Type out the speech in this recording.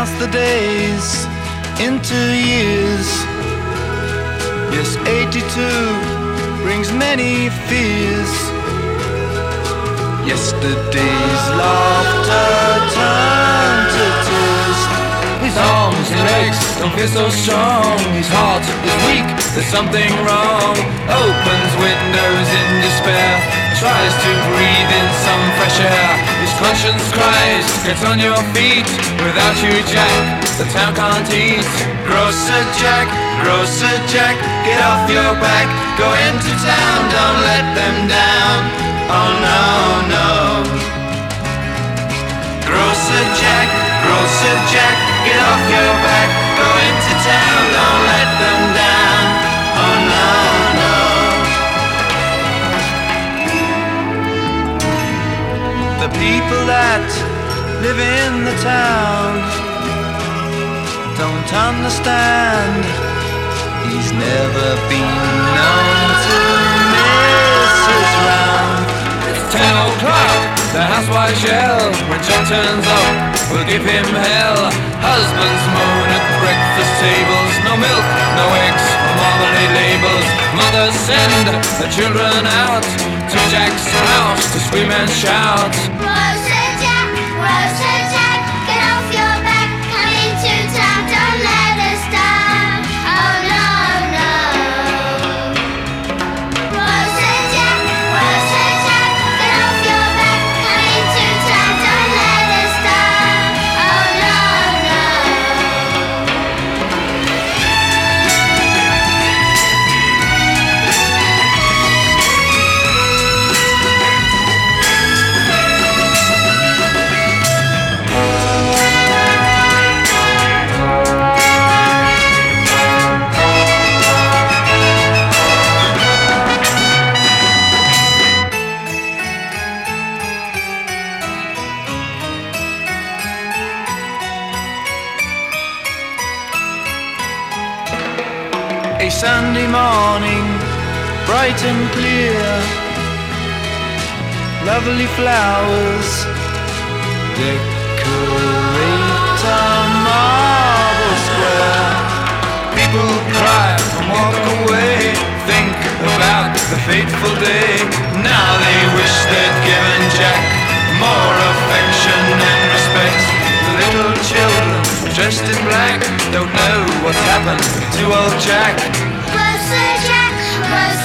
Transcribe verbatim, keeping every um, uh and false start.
counts the days into years. Yes, eighty-two brings many fears. Yesterday's laughter turned to tears. His arms and legs don't feel so strong. His heart is weak, there's something wrong. Opens windows in despair, tries to breathe in some fresh air. His conscience cries, get on your feet. Without you, Jack, the town can't eat. Grocer Jack, Grocer Jack, get off your back. Go into town, don't let them down. Oh no, no. Grocer Jack, Grocer Jack, get off your back. Go into town, don't let them down. Oh no, no. The people that live in the town don't understand. He's never been known to miss his round. It's ten o'clock, the housewives yell. When John turns up, we'll give him hell. Husbands moan at breakfast tables. No milk, no eggs, or marmalade labels. Mothers send the children out to Jack's house to scream and shout. Grocer Jack, Grocer Jack, get off your back. Come into town, don't let us down. Oh no, no. Grocer Jack, Grocer Jack, get off your back. Come into town, don't let us down. Oh no, no. A Sunday morning, bright and clear. Lovely flowers decorate a marble square. People cry and walk away, think about the fateful day. Now they wish they'd given Jack more affection and respect. The little children dressed in black don't know what's happened to old Jack. Grocer Jack, Grocer